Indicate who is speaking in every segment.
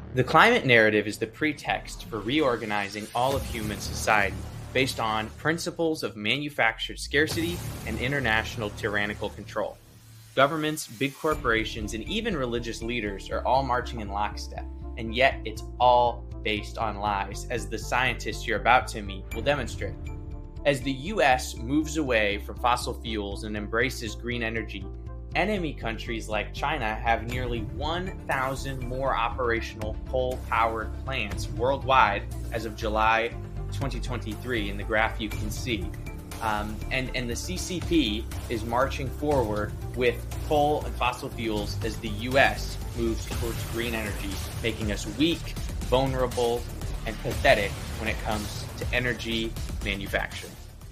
Speaker 1: The climate narrative is the pretext for reorganizing all of human society based on principles of manufactured scarcity and international tyrannical control. Governments, big corporations, and even religious leaders are all marching in lockstep, and yet it's all based on lies, as the scientists you're about to meet will demonstrate. As the US moves away from fossil fuels and embraces green energy, enemy countries like China have nearly 1,000 more operational coal-powered plants worldwide as of July 2023 in the graph you can see. And the CCP is marching forward with coal and fossil fuels as the US moves towards green energy, making us weak, vulnerable, and pathetic when it comes to energy manufacturing.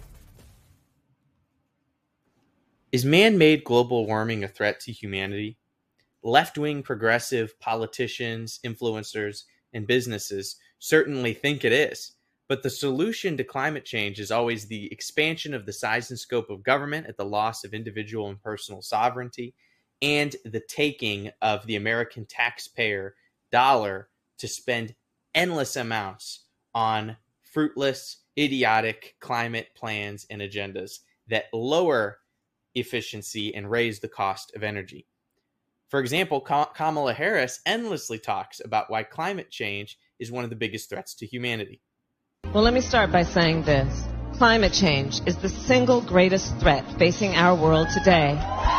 Speaker 1: Is man-made global warming a threat to humanity? Left-wing progressive politicians, influencers, and businesses certainly think it is. But the solution to climate change is always the expansion of the size and scope of government at the loss of individual and personal sovereignty, and the taking of the American taxpayer dollar to spend endless amounts on fruitless, idiotic climate plans and agendas that lower efficiency and raise the cost of energy. For example, Kamala Harris endlessly talks about why climate change is one of the biggest threats to humanity.
Speaker 2: Well, let me start by saying this. Climate change is the single greatest threat facing our world today.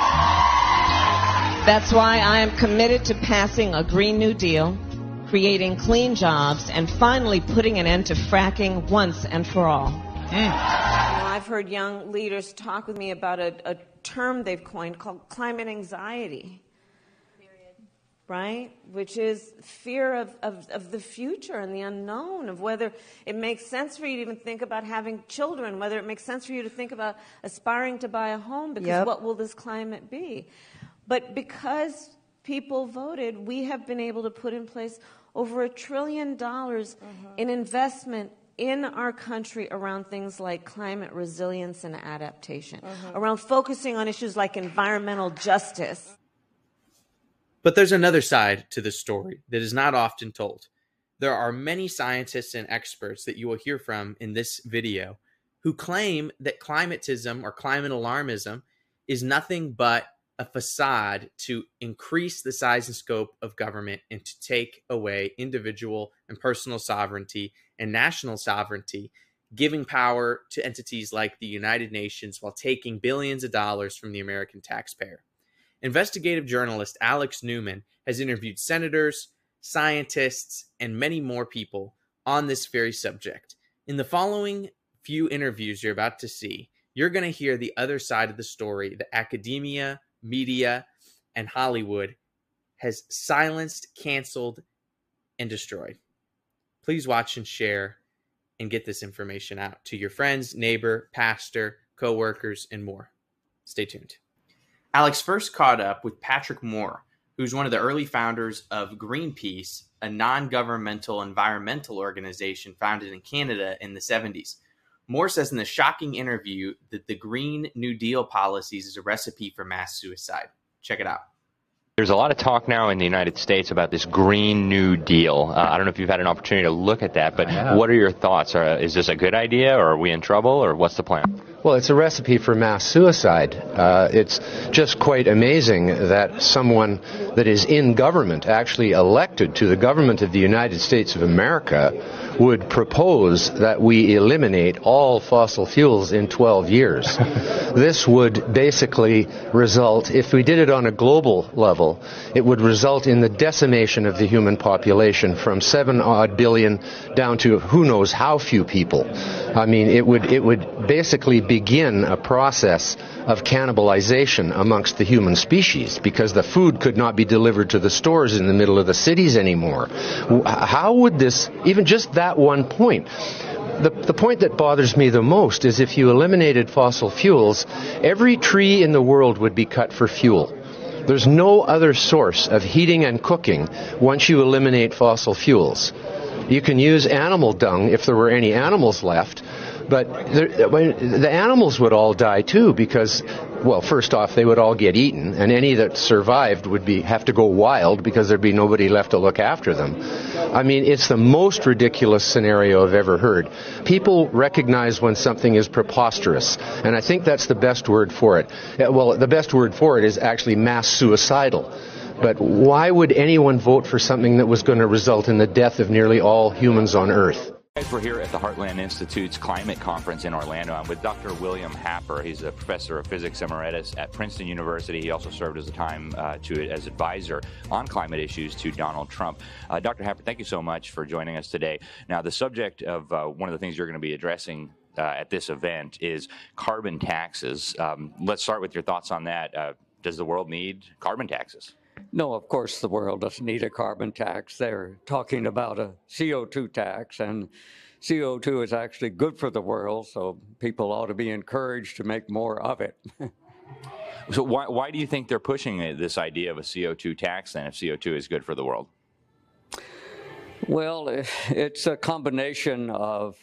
Speaker 2: That's why I am committed to passing a Green New Deal, creating clean jobs, and finally putting an end to fracking once and for all.
Speaker 3: I've heard young leaders talk with me about a term they've coined called climate anxiety. Right? Which is fear of the future and the unknown, of whether it makes sense for you to even think about having children, whether it makes sense for you to think about aspiring to buy a home, because what will this climate be? But because people voted, we have been able to put in place over $1 trillion in investment in our country around things like climate resilience and adaptation, around focusing on issues like environmental justice.
Speaker 1: But there's another side to the story that is not often told. There are many scientists and experts that you will hear from in this video who claim that climatism or climate alarmism is nothing but a facade to increase the size and scope of government and to take away individual and personal sovereignty and national sovereignty, giving power to entities like the United Nations while taking billions of dollars from the American taxpayer. Investigative journalist Alex Newman has interviewed senators, scientists, and many more people on this very subject. In the following few interviews you're about to see, you're going to hear the other side of the story that academia, media, and Hollywood has silenced, canceled, and destroyed. Please watch and share and get this information out to your friends, neighbor, pastor, co-workers, and more. Stay tuned. Alex first caught up with Patrick Moore, who's one of the early founders of Greenpeace, a non-governmental environmental organization founded in Canada in the 70s. Moore says in the shocking interview that the Green New Deal policies is a recipe for mass suicide. Check it out.
Speaker 4: There's a lot of talk now in the United States about this Green New Deal. I don't know if you've had an opportunity to look at that, but what are your thoughts? Is this a good idea, or are we in trouble, or what's the plan?
Speaker 5: Well, it's a recipe for mass suicide. It's just quite amazing that someone that is in government, actually elected to the government of the United States of America, would propose that we eliminate all fossil fuels in 12 years. This would basically result, if we did it on a global level, it would result in the decimation of the human population from 7-odd billion down to who knows how few people. I mean, it would basically begin a process of cannibalization amongst the human species, because the food could not be delivered to the stores in the middle of the cities anymore. How would this, even just that one point, the point that bothers me the most is if you eliminated fossil fuels, every tree in the world would be cut for fuel. There's no other source of heating and cooking once you eliminate fossil fuels. You can use animal dung if there were any animals left, but the animals would all die too, because well, first off, they would all get eaten, and any that survived would have to go wild because there'd be nobody left to look after them. I mean, it's the most ridiculous scenario I've ever heard. People recognize when something is preposterous, and I think that's the best word for it. Well, the best word for it is actually mass suicidal. But why would anyone vote for something that was going to result in the death of nearly all humans on Earth?
Speaker 4: We're here at the Heartland Institute's Climate Conference in Orlando. I'm with Dr. William Happer. He's a professor of physics emeritus at Princeton University. He also served as as advisor on climate issues to Donald Trump. Dr. Happer, thank you so much for joining us today. Now, the subject of one of the things you're going to be addressing at this event is carbon taxes. Let's start with your thoughts on that. Does the world need carbon taxes?
Speaker 6: No, of course the world doesn't need a carbon tax. They're talking about a CO2 tax, and CO2 is actually good for the world, so people ought to be encouraged to make more of it.
Speaker 4: So why do you think they're pushing this idea of a CO2 tax then, if CO2 is good for the world?
Speaker 6: Well, it's a combination of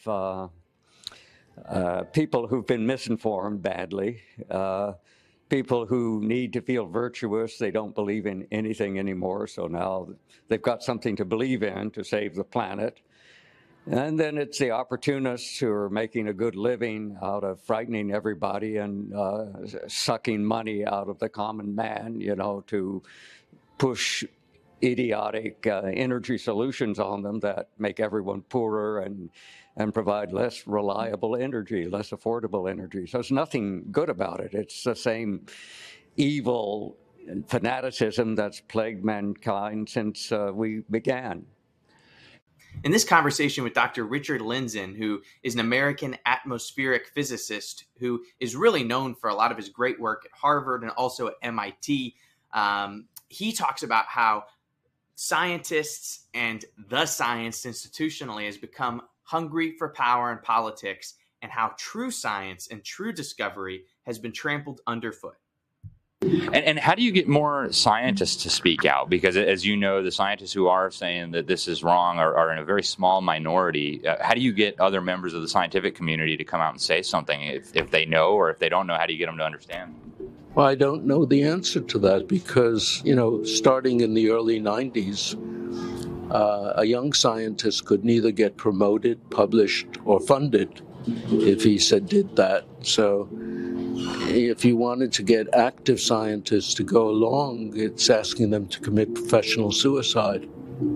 Speaker 6: people who've been misinformed badly, people who need to feel virtuous. They don't believe in anything anymore, so now they've got something to believe in to save the planet. And then it's the opportunists who are making a good living out of frightening everybody and sucking money out of the common man, to push idiotic energy solutions on them that make everyone poorer and provide less reliable energy, less affordable energy. So there's nothing good about it. It's the same evil fanaticism that's plagued mankind since we began.
Speaker 1: In this conversation with Dr. Richard Lindzen, who is an American atmospheric physicist who is really known for a lot of his great work at Harvard and also at MIT, he talks about how scientists and the science institutionally has become hungry for power and politics, and how true science and true discovery has been trampled underfoot.
Speaker 4: And how do you get more scientists to speak out? Because as you know, the scientists who are saying that this is wrong are in a very small minority. How do you get other members of the scientific community to come out and say something? If they know, or if they don't know, how do you get them to understand?
Speaker 7: Well, I don't know the answer to that because, starting in the early 90s, a young scientist could neither get promoted, published, or funded if he did that. So if you wanted to get active scientists to go along, it's asking them to commit professional suicide.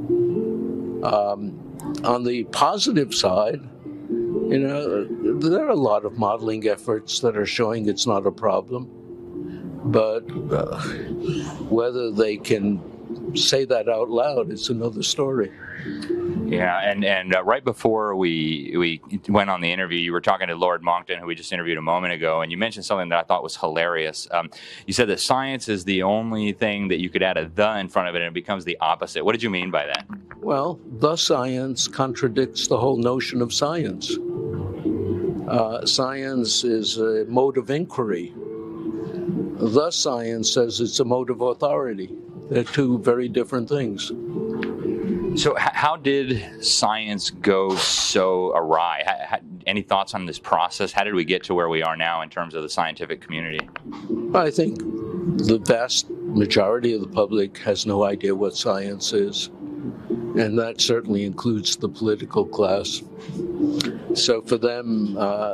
Speaker 7: On the positive side, there are a lot of modeling efforts that are showing it's not a problem. But whether they can say that out loud is another story.
Speaker 4: Yeah, and right before we went on the interview, you were talking to Lord Monckton, who we just interviewed a moment ago, and you mentioned something that I thought was hilarious. You said that science is the only thing that you could add a "the" in front of it, and it becomes the opposite. What did you mean by that? Well,
Speaker 7: the science contradicts the whole notion of science. Science is a mode of inquiry. The science says it's a mode of authority. They're two very different things.
Speaker 4: So how did science go so awry? Any thoughts on this process? How did we get to where we are now in terms of the scientific community?
Speaker 7: I think the vast majority of the public has no idea what science is, and that certainly includes the political class. So for them,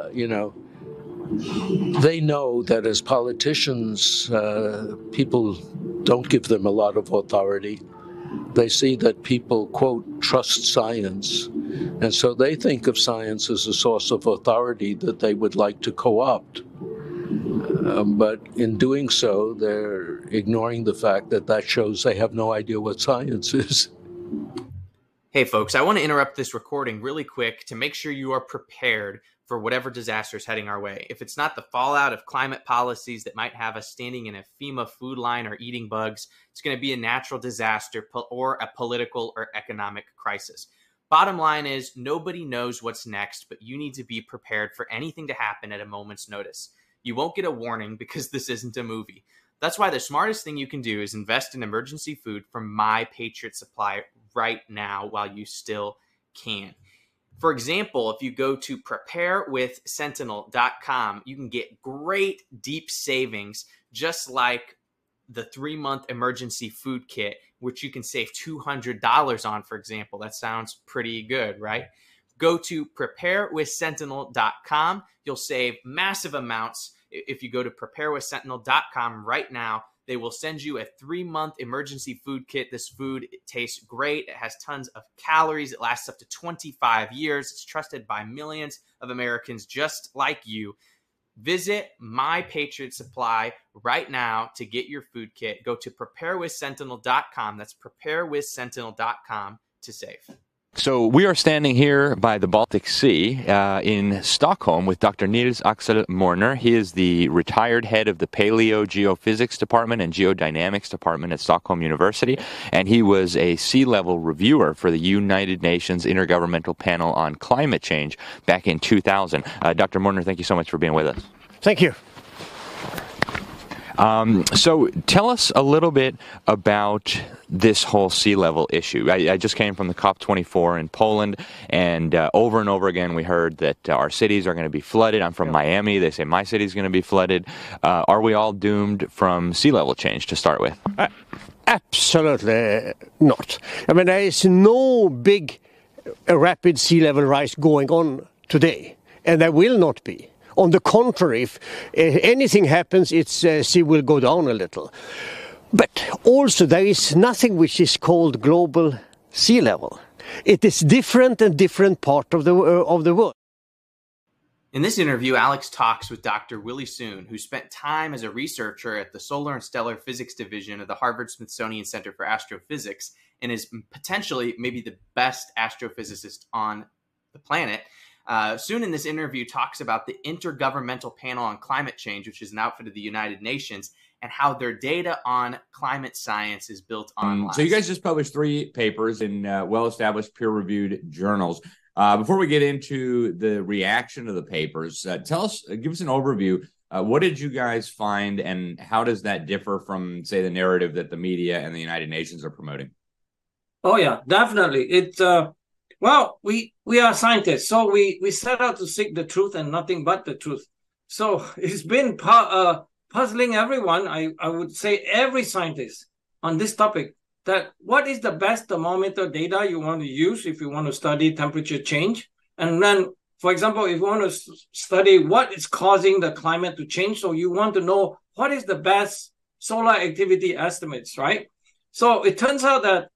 Speaker 7: they know that as politicians, people don't give them a lot of authority. They see that people, quote, trust science. And so they think of science as a source of authority that they would like to co-opt. But in doing so, they're ignoring the fact that shows they have no idea what science is.
Speaker 1: Hey, folks, I want to interrupt this recording really quick to make sure you are prepared for whatever disaster is heading our way. If it's not the fallout of climate policies that might have us standing in a FEMA food line or eating bugs, it's going to be a natural disaster or a political or economic crisis. Bottom line is, nobody knows what's next, but you need to be prepared for anything to happen at a moment's notice. You won't get a warning because this isn't a movie. That's why the smartest thing you can do is invest in emergency food from My Patriot Supply right now while you still can. For example, if you go to preparewithsentinel.com, you can get great deep savings, just like the 3-month emergency food kit, which you can save $200 on, for example. That sounds pretty good, right? Go to preparewithsentinel.com. You'll save massive amounts. If you go to preparewithsentinel.com right now, they will send you a 3-month emergency food kit. This food, it tastes great. It has tons of calories. It lasts up to 25 years. It's trusted by millions of Americans just like you. Visit My Patriot Supply right now to get your food kit. Go to preparewithsentinel.com. That's preparewithsentinel.com to save.
Speaker 4: So we are standing here by the Baltic Sea in Stockholm with Dr. Nils Axel Morner. He is the retired head of the Paleogeophysics Department and Geodynamics Department at Stockholm University, and he was a sea level reviewer for the United Nations Intergovernmental Panel on Climate Change back in 2000. Dr. Morner, thank you so much for being with us.
Speaker 8: Thank you.
Speaker 4: So tell us a little bit about this whole sea level issue. I just came from the COP24 in Poland, and over again we heard that our cities are going to be flooded. I'm from Miami. They say my city is going to be flooded. Are we all doomed from sea level change to start with?
Speaker 8: Absolutely not. I mean, there is no big rapid sea level rise going on today, and there will not be. On the contrary, if anything happens, sea will go down a little. But also there is nothing which is called global sea level. It is different in different parts of the world.
Speaker 1: In this interview, Alex talks with Dr. Willie Soon, who spent time as a researcher at the Solar and Stellar Physics Division of the Harvard-Smithsonian Center for Astrophysics and is potentially maybe the best astrophysicist on the planet. Soon in this interview talks about the Intergovernmental Panel on Climate Change, which is an outfit of the United Nations, and how their data on climate science is built on lies.
Speaker 9: So you guys just published 3 papers in well-established peer-reviewed journals. Before we get into the reaction to the papers, give us an overview. What did you guys find, and how does that differ from, say, the narrative that the media and the United Nations are promoting?
Speaker 10: Oh, yeah, definitely. Well, we are scientists, so we set out to seek the truth and nothing but the truth. So it's been puzzling everyone, I would say every scientist on this topic, that what is the best thermometer data you want to use if you want to study temperature change? And then, for example, if you want to study what is causing the climate to change, so you want to know what is the best solar activity estimates, right? So it turns out that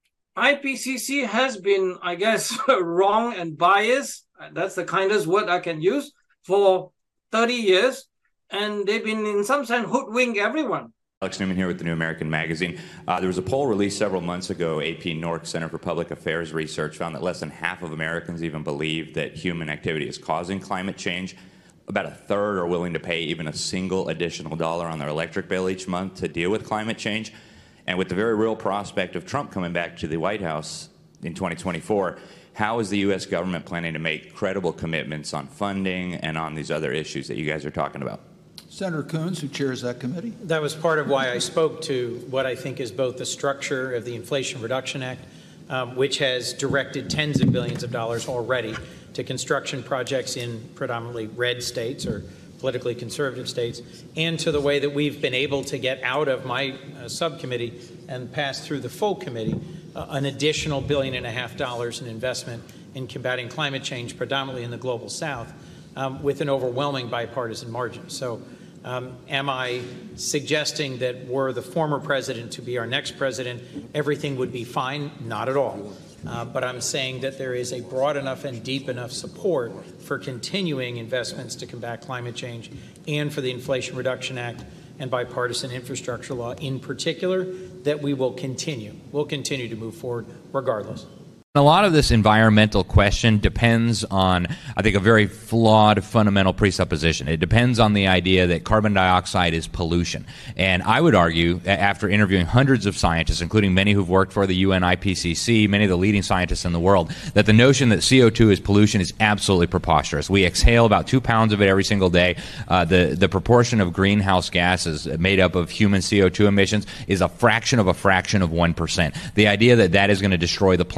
Speaker 10: IPCC has been, I guess, wrong and biased. That's the kindest word I can use, for 30 years. And they've been, in some sense, hoodwink everyone.
Speaker 4: Alex Newman here with the New American Magazine. There was a poll released several months ago. AP Nork Center for Public Affairs Research found that less than half of Americans even believe that human activity is causing climate change. About a third are willing to pay even a single additional dollar on their electric bill each month to deal with climate change. And with the very real prospect of Trump coming back to the White House in 2024, how is the U.S. government planning to make credible commitments on funding and on these other issues that you guys are talking about?
Speaker 11: Senator Coons, who chairs that committee.
Speaker 12: That was part of why I spoke to what I think is both the structure of the Inflation Reduction Act, which has directed tens of billions of dollars already to construction projects in predominantly red states or politically conservative states, and to the way that we've been able to get out of my subcommittee and pass through the full committee an additional $1.5 billion in investment in combating climate change, predominantly in the global south, with an overwhelming bipartisan margin. So am I suggesting that were the former president to be our next president, everything would be fine? Not at all. But I'm saying that there is a broad enough and deep enough support for continuing investments to combat climate change and for the Inflation Reduction Act and bipartisan infrastructure law in particular that we will continue. We'll continue to move forward regardless.
Speaker 13: A lot of this environmental question depends on, I think, a very flawed fundamental presupposition. It depends on the idea that carbon dioxide is pollution. And I would argue, after interviewing hundreds of scientists, including many who've worked for the UN IPCC, many of the leading scientists in the world, that the notion that CO2 is pollution is absolutely preposterous. We exhale about 2 pounds of it every single day. The proportion of greenhouse gases made up of human CO2 emissions is a fraction of 1%. The idea that that is going to destroy the planet or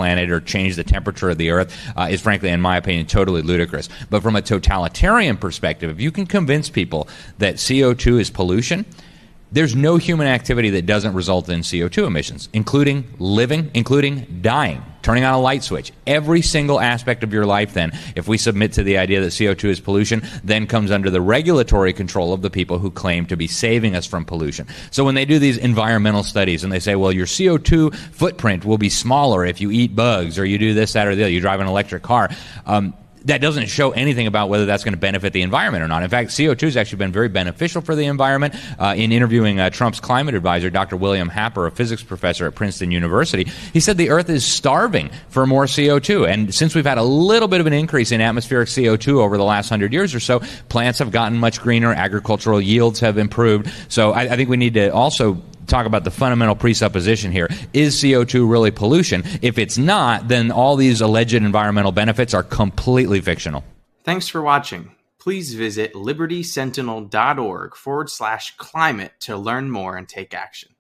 Speaker 13: change the temperature of the Earth is, frankly, in my opinion, totally ludicrous. But from a totalitarian perspective, if you can convince people that CO2 is pollution, there's no human activity that doesn't result in CO2 emissions, including living, including dying, turning on a light switch. Every single aspect of your life, then, if we submit to the idea that CO2 is pollution, then comes under the regulatory control of the people who claim to be saving us from pollution. So when they do these environmental studies and they say, well, your CO2 footprint will be smaller if you eat bugs or you do this, that, or the other, you drive an electric car, that doesn't show anything about whether that's going to benefit the environment or not. In fact, CO2 has actually been very beneficial for the environment. In interviewing Trump's climate advisor, Dr. William Happer, a physics professor at Princeton University, he said the Earth is starving for more CO2. And since we've had a little bit of an increase in atmospheric CO2 over the last 100 years or so, plants have gotten much greener, agricultural yields have improved. So I think we need to also talk about the fundamental presupposition here. Is CO2 really pollution? If it's not, then all these alleged environmental benefits are completely fictional.
Speaker 1: Thanks for watching. Please visit libertysentinel.org/climate to learn more and take action.